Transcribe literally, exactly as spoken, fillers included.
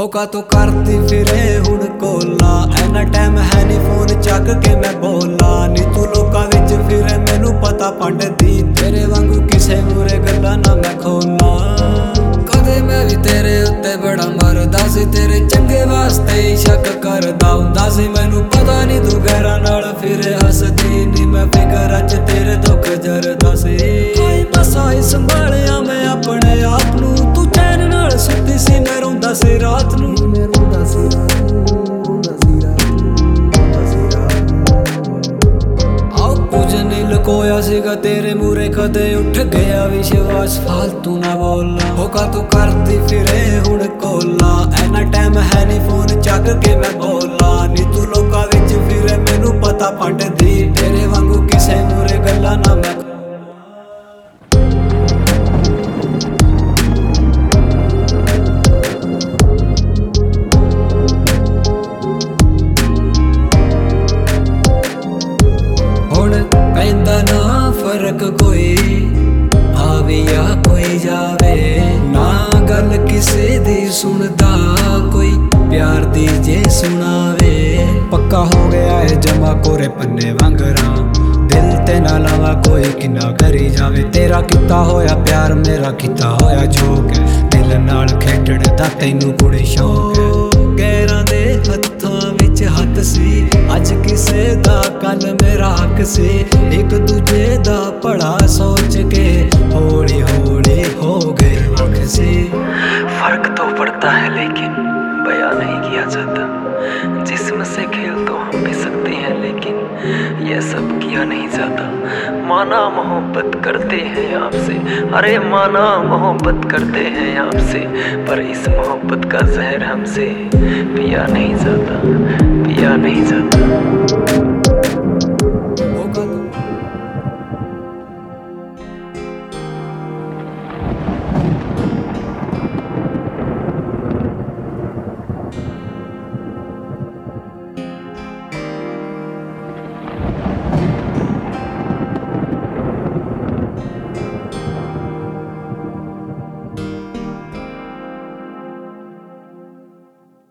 होका तो करती फिरे हुण कोला ऐना टाइम है नी फोन चक के मैं बोला नी तू लोकां विच फिरे मैनू पता पंडदी तेरे वांगू किसे मूरे गल्लां ना मैं खोला कदे मैं भी तेरे उत्ते बड़ा मरदा सी तेरे चंगे वास्ते ही शक करदा हुंदा सी मैनू पता नी तू गैरां नाल फिरे हसदी नी मैं फिकर च तेरे दुख जरदा सी हाय मसा ही संभालिया मैं अपने आप नू तू चैन नाल सुत्ती सी मैं रोंदा सी रात नू मैं रोंदा सी रात नू रोंदा सी रात नू रोंदा सी रात नू आओ कुछ नहीं लकोया सीगा तेरे मूरे कदे उठ गया विश्वास फालतू ना बोलना होका तू करती फिरे हुण कोला ऐना टाइम है नी फोन चक के मैं बोला नी तू लोकां विच फिरे मैनू पता पंडदी तेरे वांगू किसे मूरे गल्लां ना मैं पैंदा ना फर्क कोई आवे या कोई जावे ना गल किसे दी सुनदा कोई प्यार दी जे सुनावे पक्का हो गया है जमा कोरे पन्ने वांगरा दिल ते ना लावा कोई किन्ना करी जावे तेरा किता होया प्यार मेरा किता होया जोक दिल नाल खेडण दा तैनू कुड़े शौक है गैरां दे हत्थां विच हत्थ सी अज किसे दा कल मेरा हक सी एक दूजे दा भला सोच के हौली हौली हो गए वक्त सी फर्क तो पड़ता है लेकिन बयां नहीं किया जाता जिस्म से खेल तो हम भी सकते हैं लेकिन यह सब किया नहीं जाता माना मोहब्बत करते हैं आपसे अरे माना मोहब्बत करते हैं आपसे पर इस मोहब्बत का जहर हमसे पिया नहीं जाता पिया नहीं जाता।